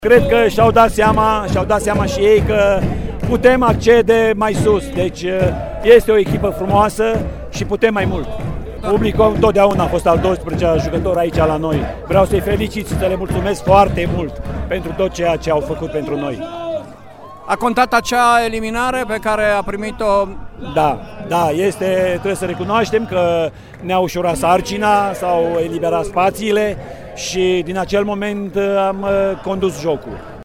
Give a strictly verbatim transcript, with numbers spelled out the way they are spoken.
Cred că și-au dat seama, și-au dat seama și ei că putem accede mai sus. Deci este o echipă frumoasă și putem mai mult. Publicul întotdeauna a fost al doisprezecelea jucător aici la noi. Vreau să-i felicit și să le mulțumesc foarte mult pentru tot ceea ce au făcut pentru noi. A contat acea eliminare pe care a primit-o? Da, da, este, trebuie să recunoaștem că ne-a ușurat sarcina, s-au eliberat spațiile și din acel moment am condus jocul.